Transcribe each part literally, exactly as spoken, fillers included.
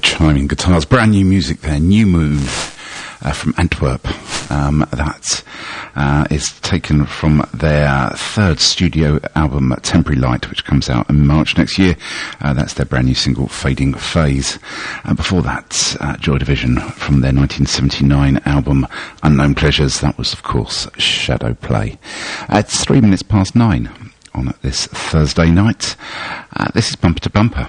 chiming guitars. Brand new music there, New Moon uh, from Antwerp. Um, that uh, is taken from their third studio album, Temporary Light, which comes out in March next year. Uh, that's their brand new single, Fading Phase. And before that, uh, Joy Division from their nineteen seventy-nine album, Unknown Pleasures. That was, of course, Shadow Play. Uh, it's three minutes past nine on this Thursday night. Uh, this is Bumper to Bumper.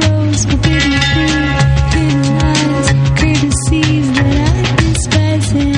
Courtesies that I've been spicing.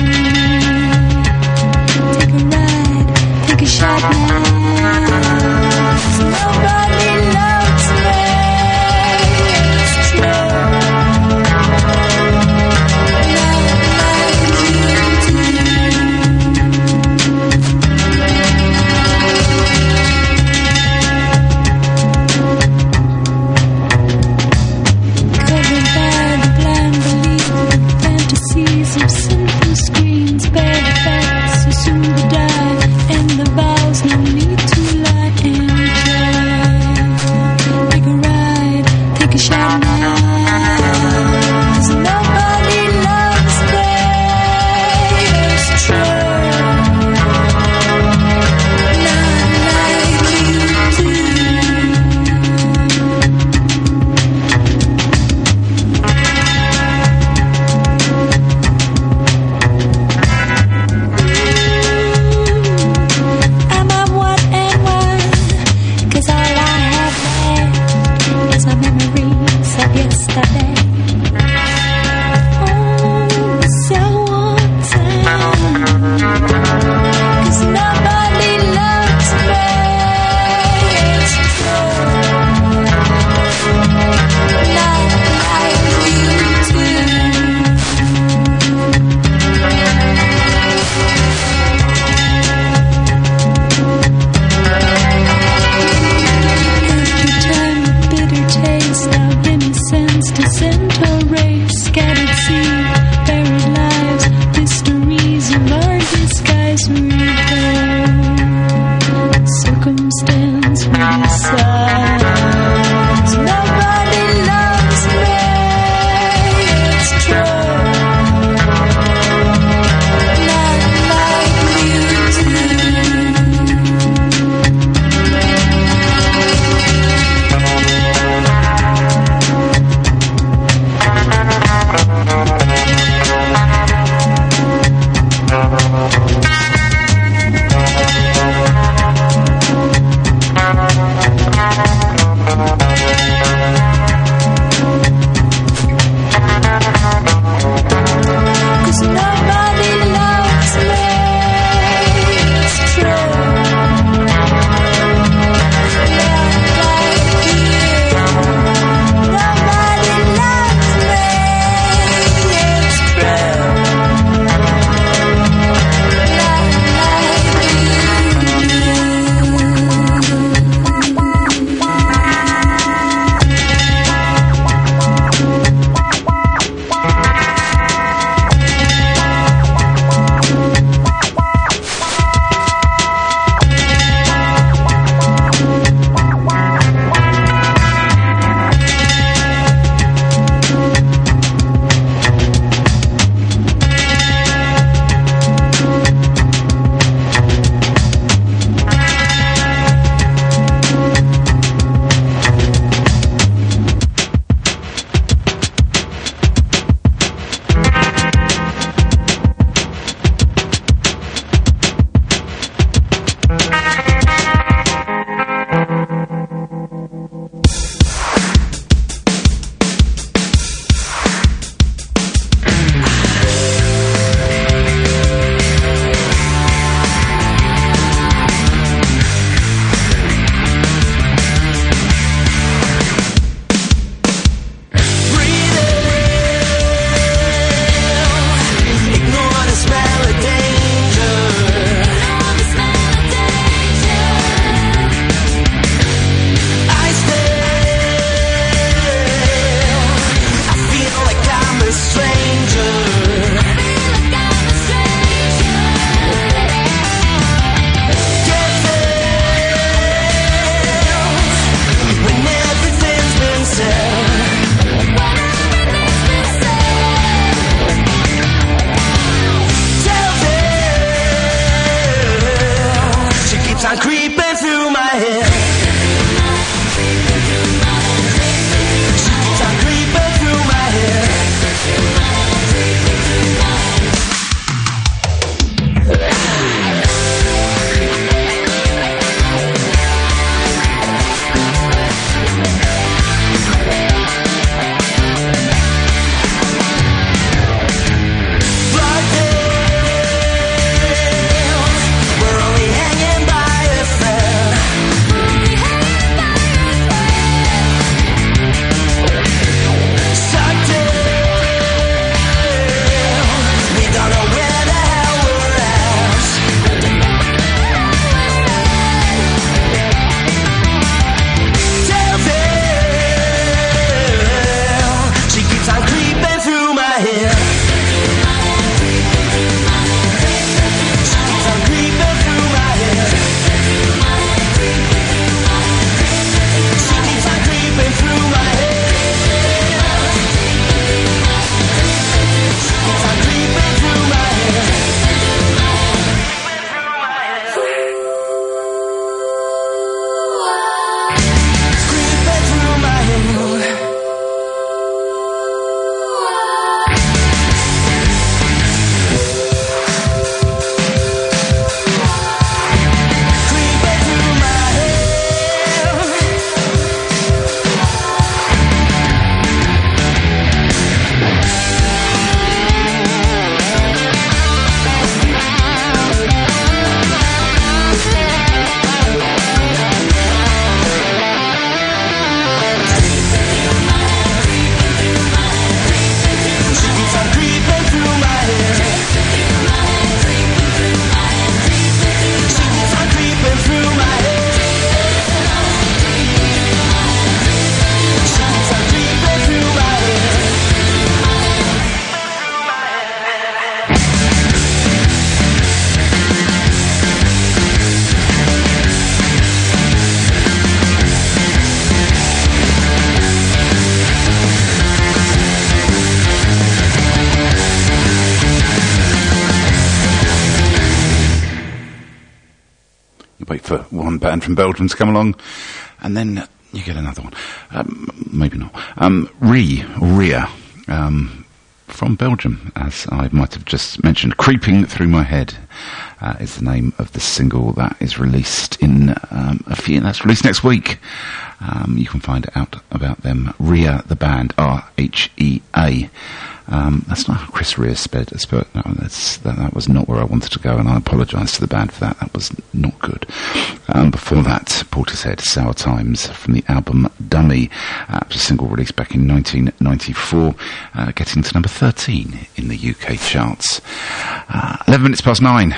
wait for one band from Belgium to come along, and then you get another one. Um, maybe not. Um, Re, or Ria, um, from Belgium, as I might have just mentioned. Creeping Through My Head uh, is the name of the single that is released in um, a few. That's released next week. Um, you can find out about them. Ria, the band, R H E A. Um, that's not how Chris Rea spelled it. No, that's, that, that was not where I wanted to go, and I apologise to the band for that. That was not good. Um, before that, Portishead, Sour Times, from the album Dummy. Uh, it was a single released back in nineteen ninety-four, uh, getting to number thirteen in the U K charts. Uh, eleven minutes past nine.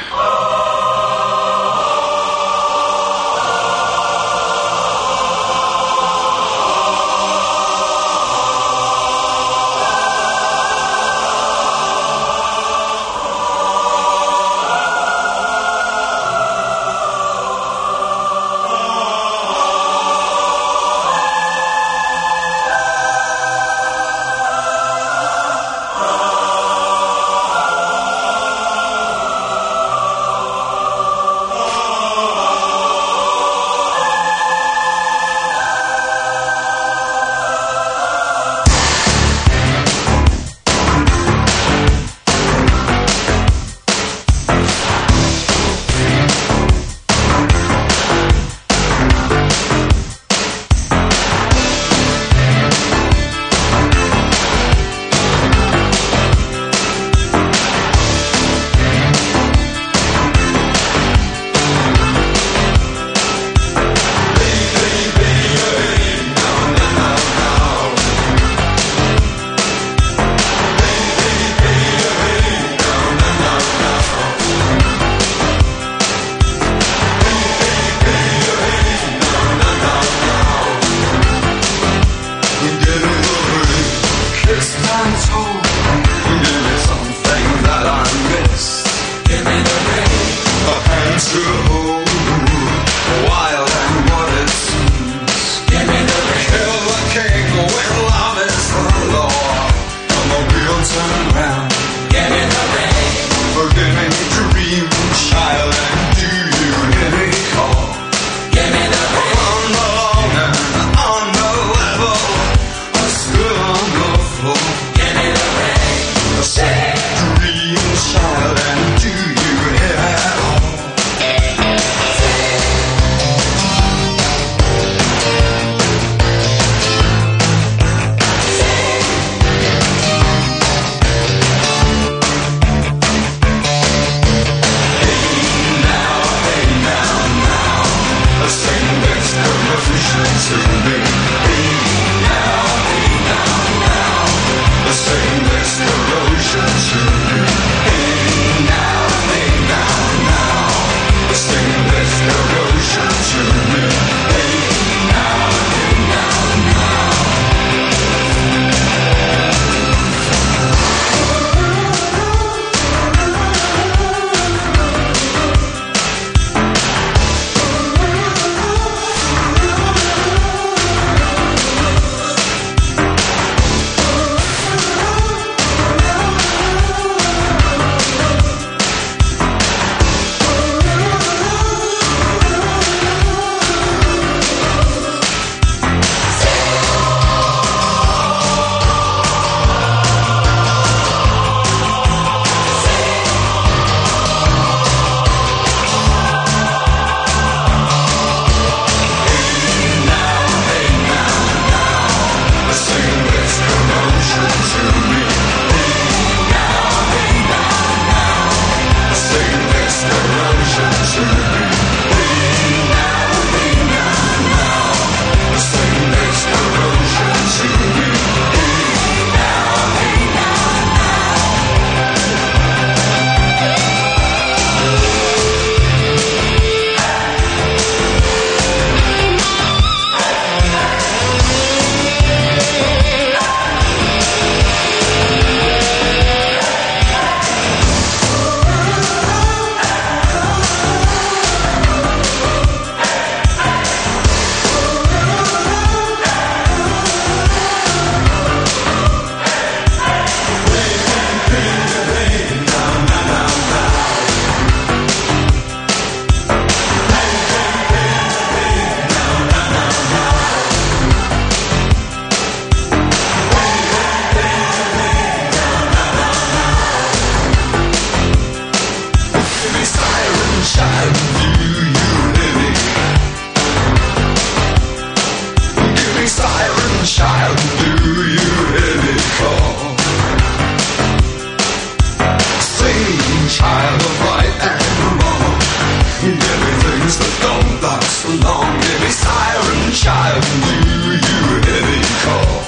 so long, give me siren child, do you hear me call?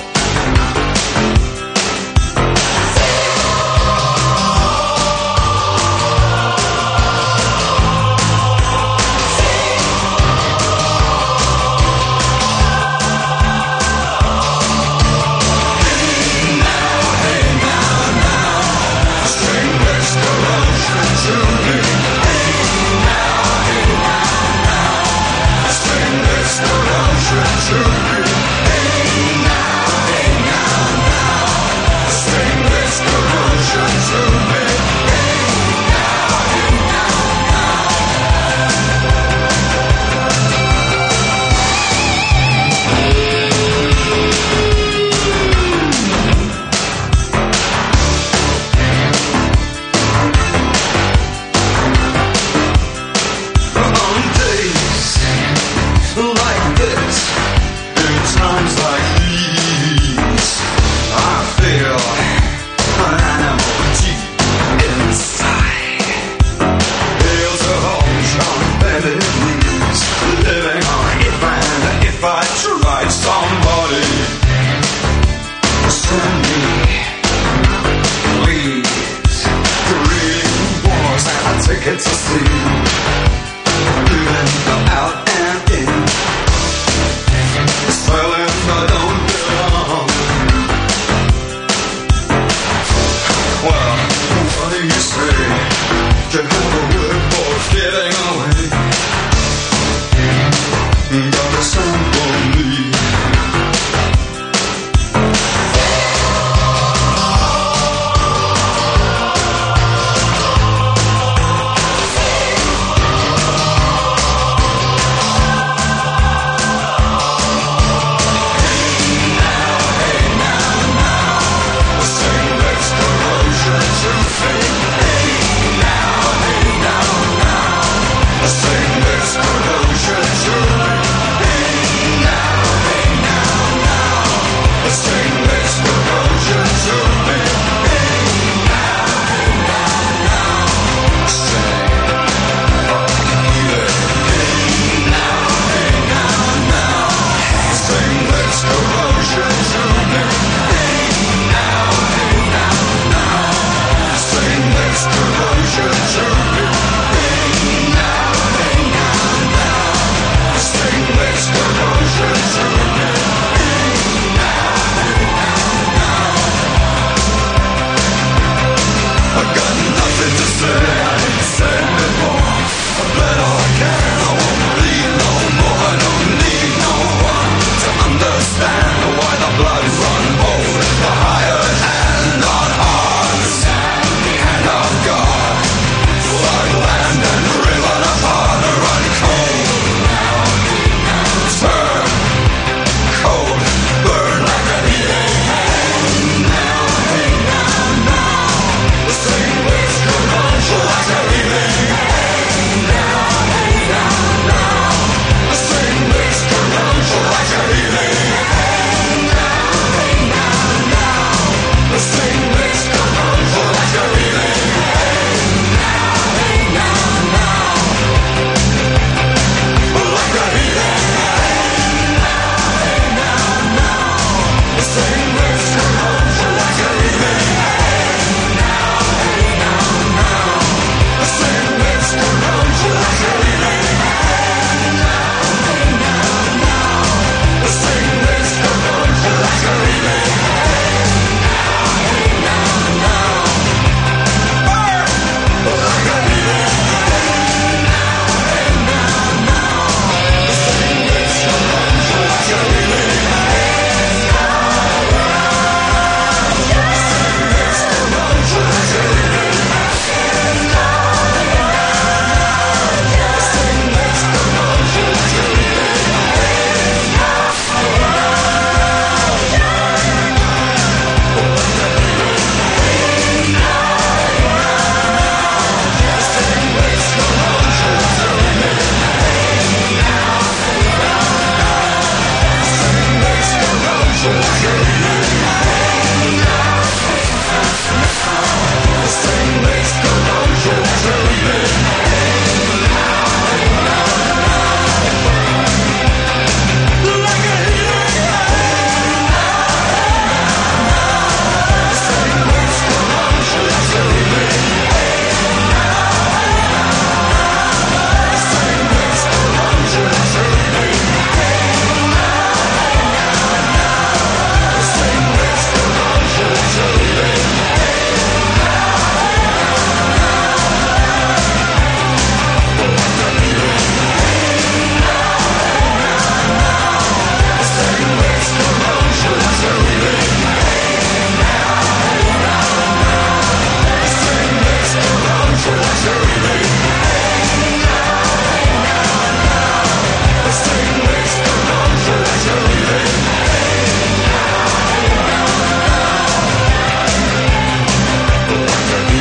Hey now, hey now.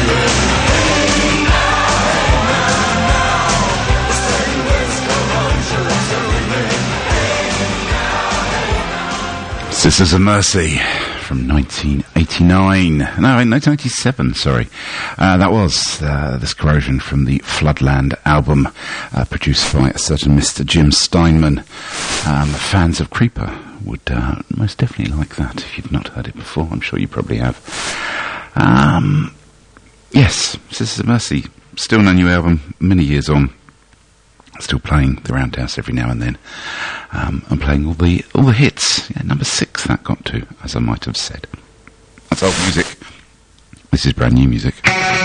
Sisters of Mercy from nineteen eighty-nine. No, nineteen eighty-seven, sorry. Uh, that was uh, This Corrosion from the Floodland album, uh, produced by a certain Mister Jim Steinman. Um, fans of Creeper would uh, most definitely like that. If you've not heard it before, I'm sure you probably have. Um, yes, Sisters of Mercy, still no new album, many years on. Still playing the Roundhouse every now and then, um, and playing all the all the hits. Yeah, number six that got to, as I might have said. That's old music. This is brand new music.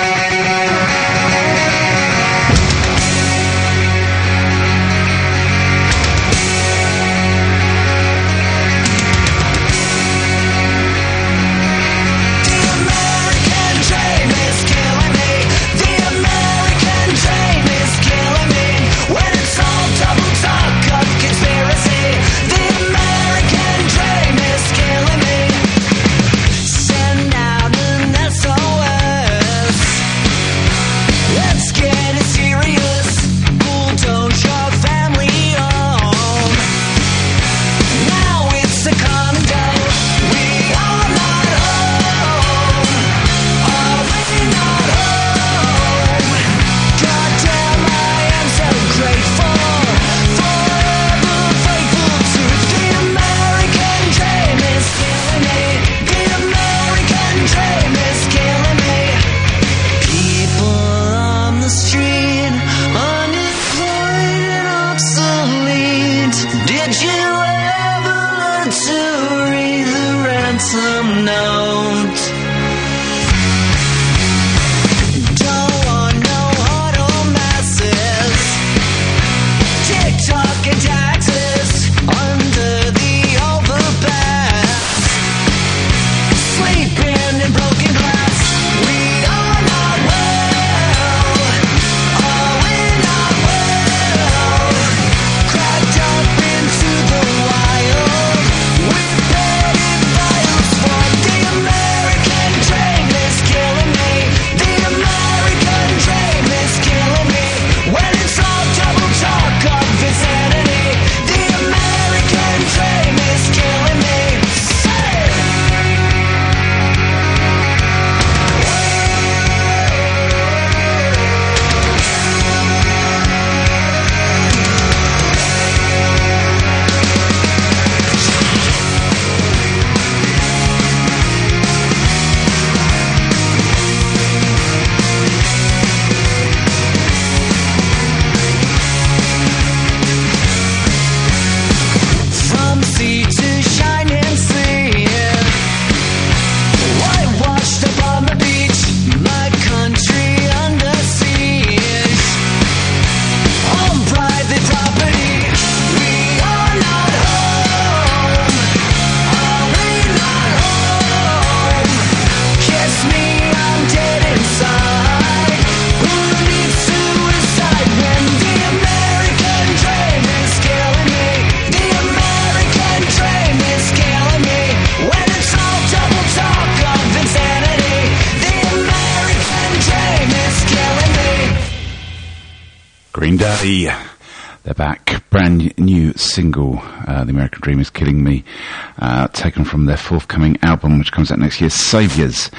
They're back. Brand new single, uh, The American Dream is Killing Me, uh, taken from their forthcoming album, which comes out next year, Saviours.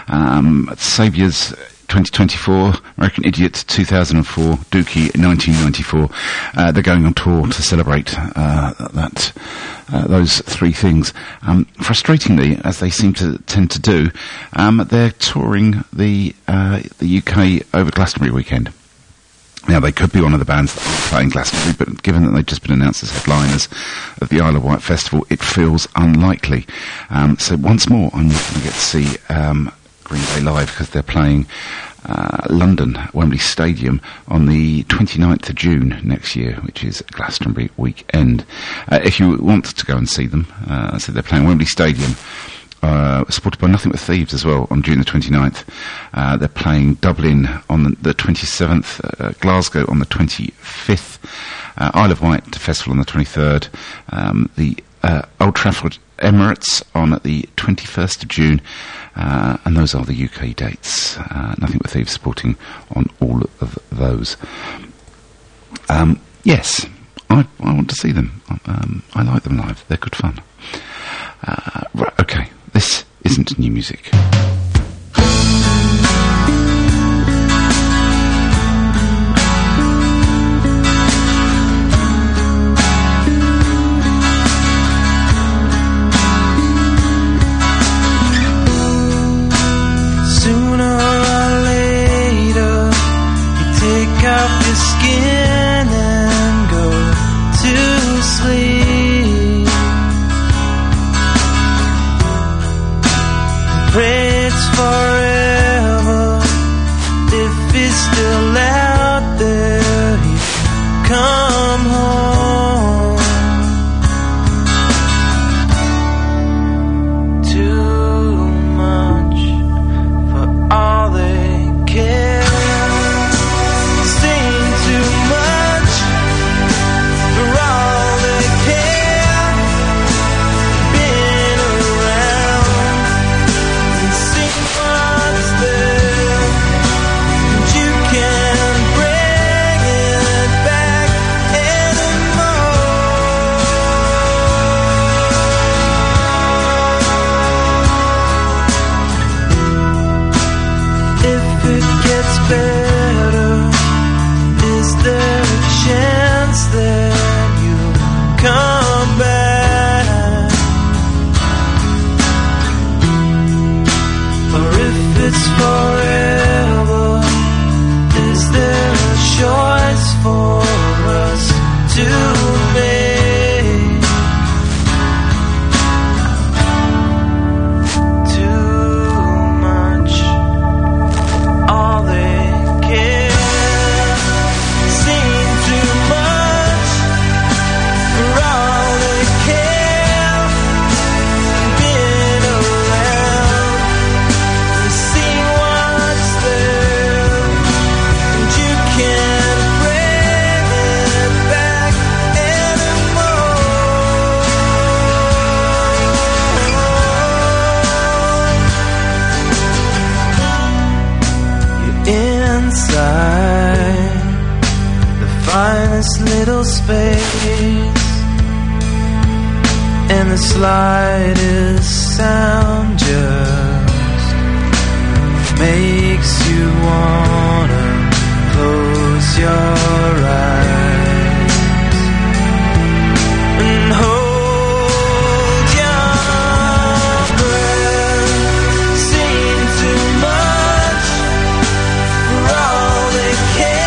Um, Saviours twenty twenty-four, American Idiot two thousand four, Dookie nineteen ninety-four. Uh, they're going on tour to celebrate uh, that uh, those three things. Um, frustratingly, as they seem to tend to do, um, they're touring the uh, the U K over Glastonbury weekend. Now, they could be one of the bands that are playing Glastonbury, but given that they've just been announced as headliners of the Isle of Wight Festival, it feels unlikely. Um, so once more, I'm not going to get to see um, Green Day live, because they're playing uh, London, Wembley Stadium, on the twenty-ninth of June next year, which is Glastonbury weekend. Uh, if you want to go and see them, uh, so they're playing Wembley Stadium, Uh, supported by Nothing But Thieves as well on June the twenty-ninth. Uh, they're playing Dublin on the, the twenty-seventh, uh, Glasgow on the twenty-fifth, uh, Isle of Wight Festival on the twenty-third, um, the uh, Old Trafford Emirates on the twenty-first of June, uh, and those are the U K dates. Uh, Nothing But Thieves supporting on all of those. Um, yes, I, I want to see them. Um, I like them live. They're good fun. Uh, right, okay, this isn't new music. Little space and the slightest sound just makes you wanna close your eyes and hold your breath. Seen too much for all they care.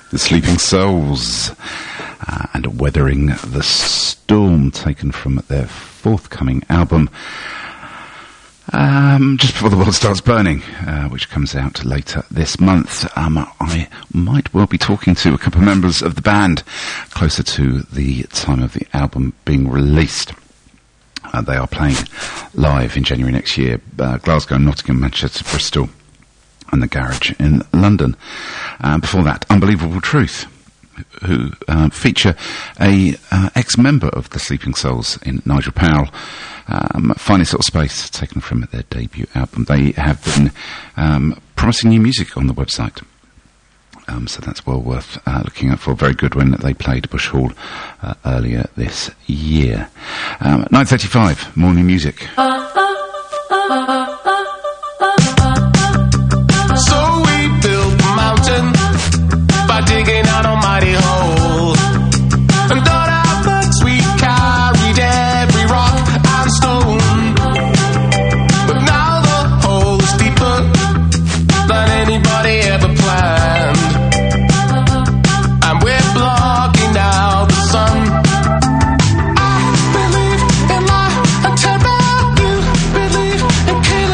The Sleeping Souls, uh, and Weathering the Storm, taken from their forthcoming album, um, Just Before the World Starts Burning, uh, which comes out later this month. Um, I might well be talking to a couple of members of the band closer to the time of the album being released. Uh, they are playing live in January next year, uh, Glasgow, Nottingham, Manchester, Bristol, and the Garage in London. Uh, before that, Unbelievable Truth, who uh, feature a uh, ex-member of the Sleeping Souls in Nigel Powell. Um, Finest Little Space, taken from their debut album. They have been um, promising new music on the website. Um, so that's well worth uh, looking out for. Very good when they played Bush Hall uh, earlier this year. Um, nine thirty-five, morning music. So we built a mountain by digging out a mighty hole, and thought our butts we carried every rock and stone. But now the hole is deeper than anybody ever planned, and we're blocking out the sun. I believe in life and terror. You believe in chaos.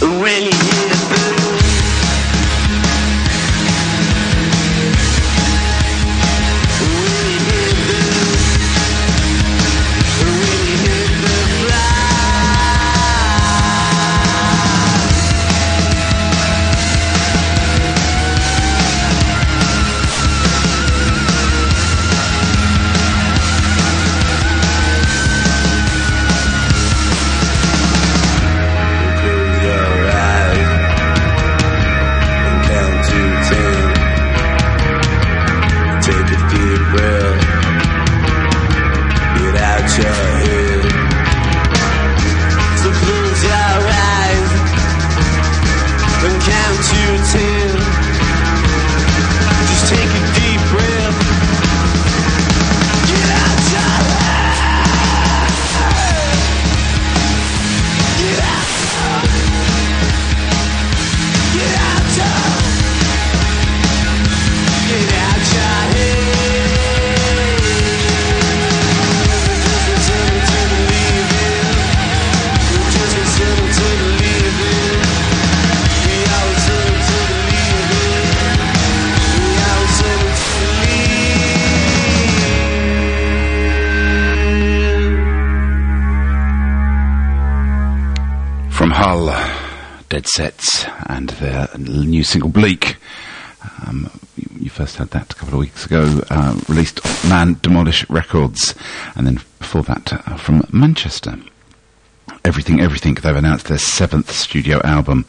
Really hit the blues. Really hit the blues. Really hit the fly. Close your eyes and count to ten. Take a deep breath. Get out your head. So close your eyes and count to ten. Just take a deep breath. Get out your head. Get out. Get out your. Get out your head. Just return to the leaving. Just return to the leaving. We all return to the leaving. We all return to the leaving. From Hull, Dead Sets, and their new single Bleak. Um, you, you first had that a couple of weeks ago, uh, released on Man Demolish Records, and then before that uh, from Manchester. Everything, Everything, they've announced their seventh studio album,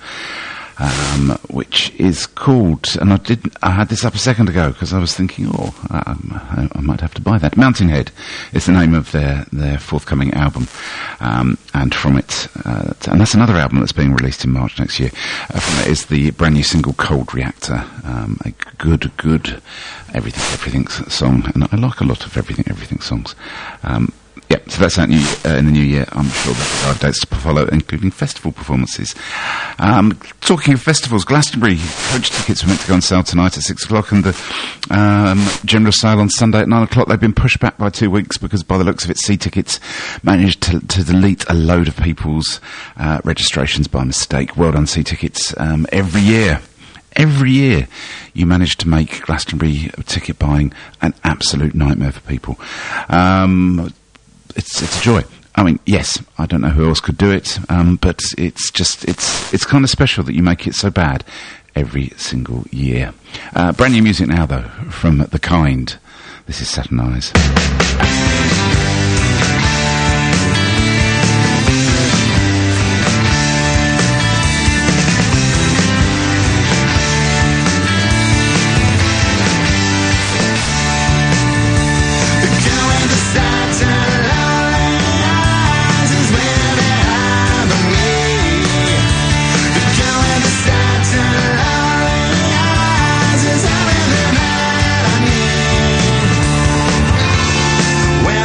um, which is called, and I did, I had this up a second ago because I was thinking, oh, um, I, I might have to buy that. Mountain Head is the name of their, their forthcoming album, um, and from it, uh, and that's another album that's being released in March next year. Uh, from it is the brand new single Cold Reactor, um, a good, good Everything, Everything song, and I like a lot of Everything, Everything songs. Um, Yeah, so that's out new, uh, in the new year. I'm sure there are dates to follow, including festival performances. Um, talking of festivals, Glastonbury coach tickets were meant to go on sale tonight at six o'clock, and the um, general sale on Sunday at nine o'clock. They've been pushed back by two weeks because, by the looks of it, C Tickets managed to, to delete a load of people's uh, registrations by mistake. Well done, C Tickets. Um, every year. Every year you manage to make Glastonbury ticket buying an absolute nightmare for people. Um, it's, it's a joy. I mean, yes, I don't know who else could do it, um, but it's just, it's, it's kind of special that you make it so bad every single year. Uh, brand new music now, though, from The Kind. This is Saturn Eyes. Well,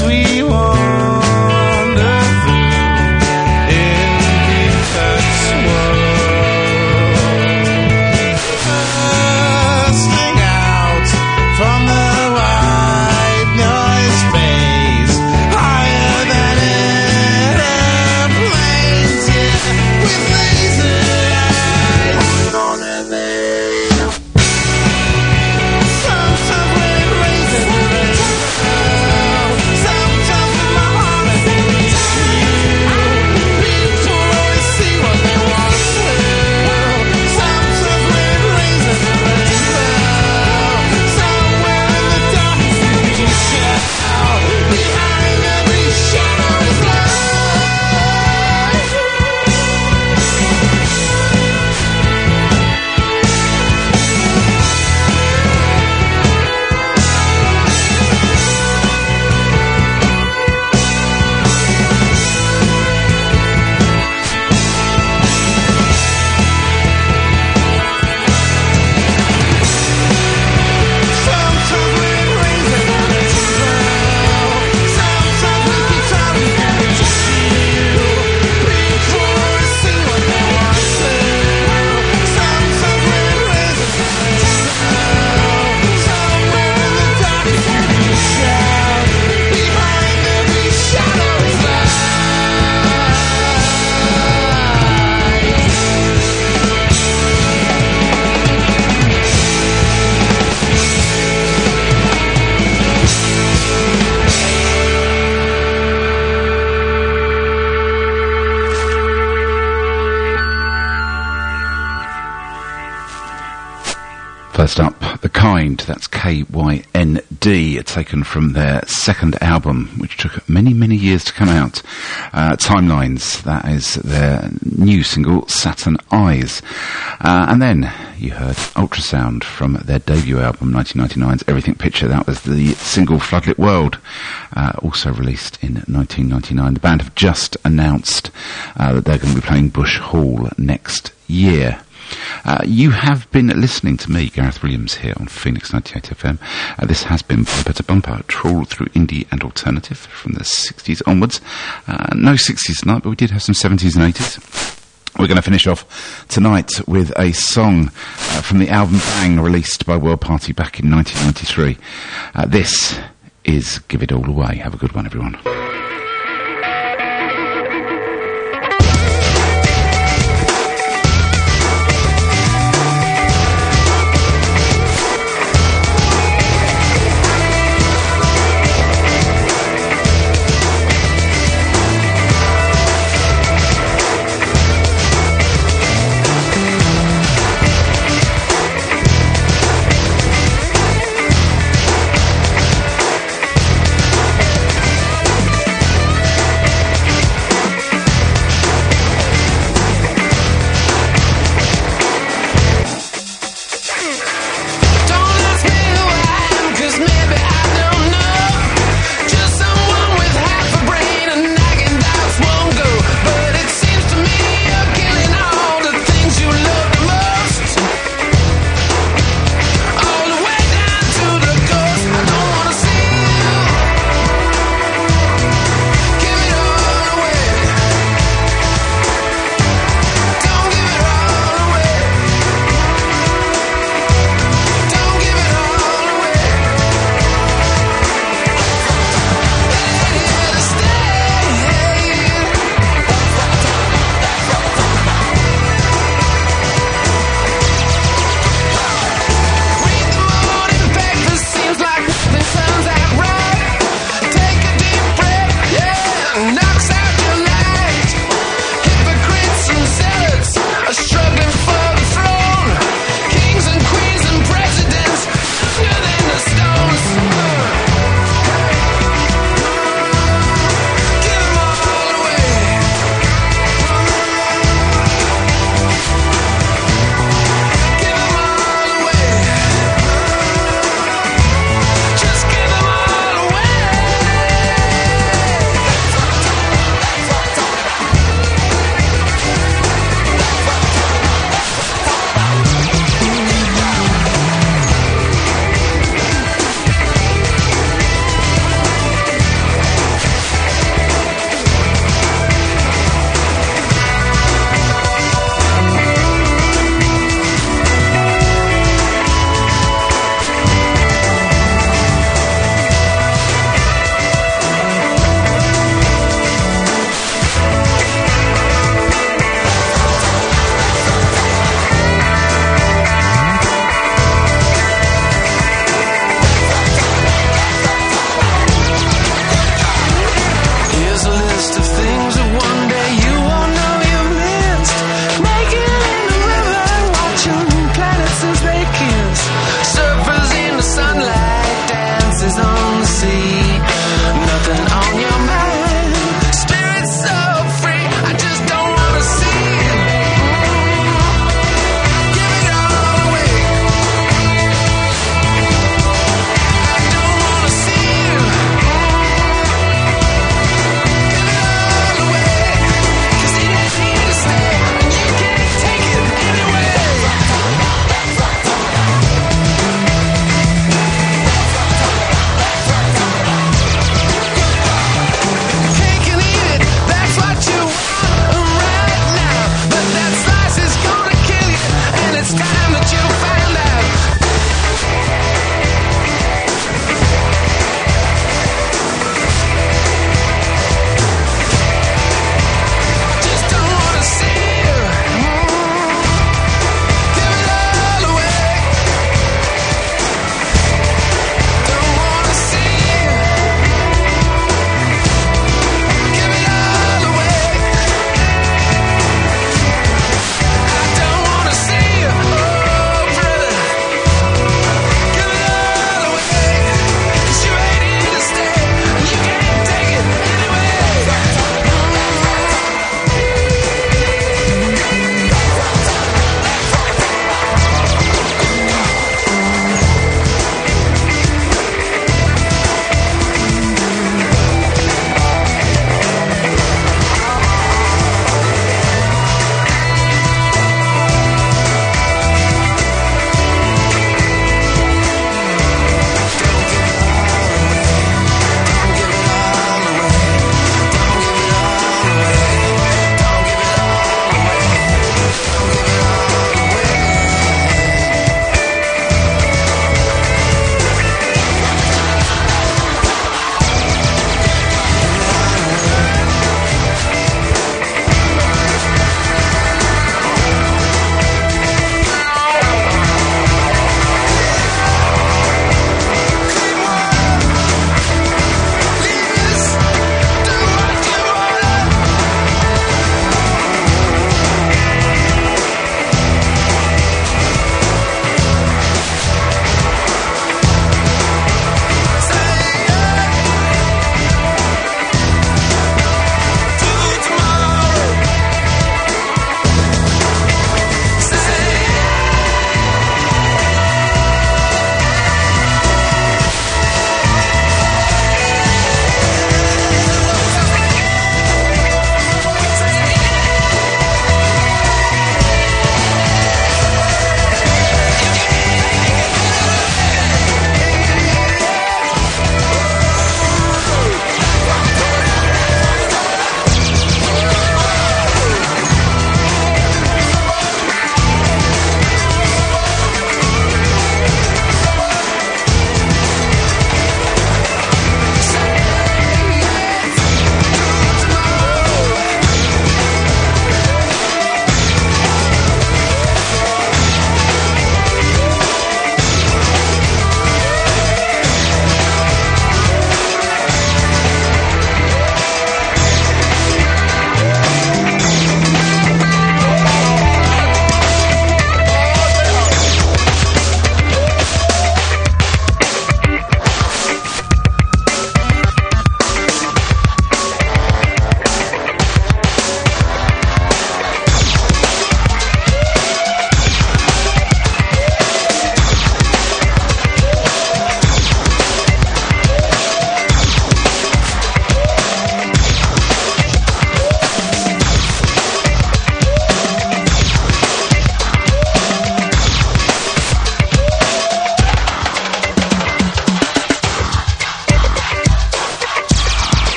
as we wander through in Peacock's world. Bursting out from the white noise space, higher than airplanes, yeah, with laser eyes on their veins. Sometimes when it rains, it rains. Sometimes with my heart I think it's you. People always see what they want to. Sometimes when it rains, it rains. Somewhere in the dark you shout. Behind every shadow is light. Sometimes when it rains, it rains. Sometimes with guitar we can just you. People always see what they want to. Sometimes when it rains, it rains. Somewhere in the dark you can shout. Behind every shadow is light. First up, The Kind, that's K Y N D, taken from their second album, which took many, many years to come out. Uh, Timelines, that is their new single, Saturn Eyes. Uh, and then you heard Ultrasound from their debut album, nineteen ninety-nine's Everything Picture. That was the single Floodlit World, uh, also released in nineteen ninety-nine. The band have just announced uh, that they're going to be playing Bush Hall next year. Uh, you have been listening to me, Gareth Williams, here on Phoenix ninety-eight F M. Uh, this has been Bumper to Bumper, a trawl through indie and alternative from the sixties onwards. Uh, no sixties tonight, but we did have some seventies and eighties. We're going to finish off tonight with a song uh, from the album Bang, released by World Party back in nineteen ninety-three. Uh, this is Give It All Away. Have a good one, everyone. Give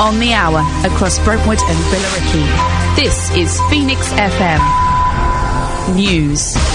On the hour, across Brentwood and Billericay. This is Phoenix F M News.